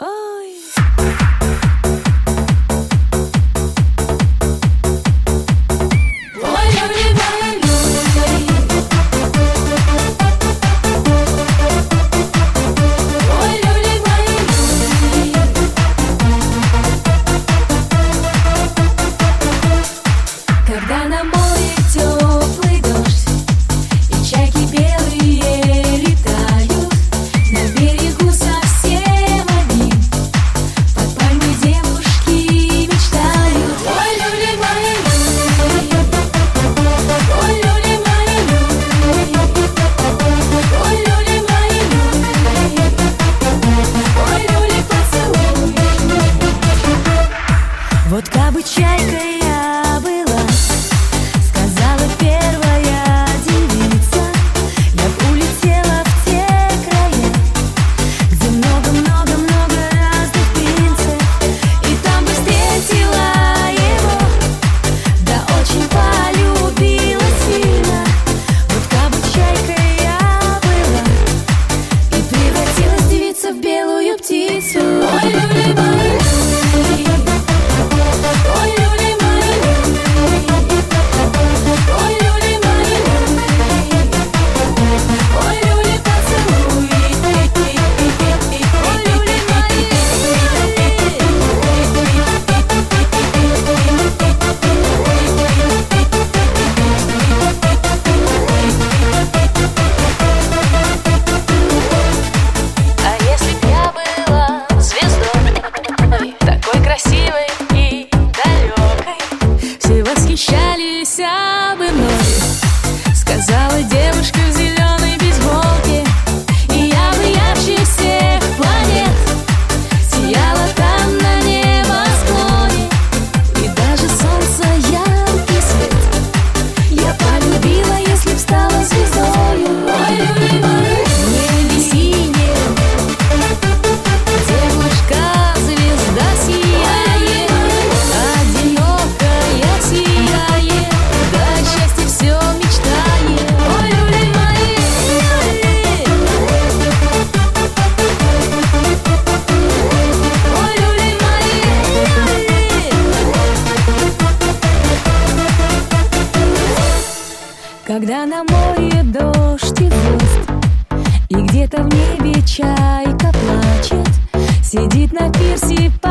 Ой. Когда на море теплый дождь и чайки белые летают, на берегу совсем одни под пальмой девушки мечтают. Ой, люли мои, ой, люли мои, ой, люли мои, ой, люли поцелуй. Вот кабы чайка я была, сказала первая девица, я б улетела в те края, где много-много-много разных птенцев, и там бы встретила его, да очень полюбила сильно. Вот кабы чайка я была и превратилась девица в белую птицу. Ой, люли мои, ой, люли мои, ой, люли мои, ой, люли поцелуй, ой, люли мои. А если б я была звездой, такой красивой и далекой, Все восхищались бы мной, сказала девушка в зеленой бейсболке, и я бы ярче всех планет сияла там на небосклоне, и даже солнце яркий свет я полюбила, если б стала звездою. ой, люли мои, Небе синее, девушка-звезда сияет, одинокая сияет, да счастье все мечтает. ой, люли мои, ой, люли мои. Когда на море дождь и звезд, и где-то в небе чайка плачет, сидит на пирсе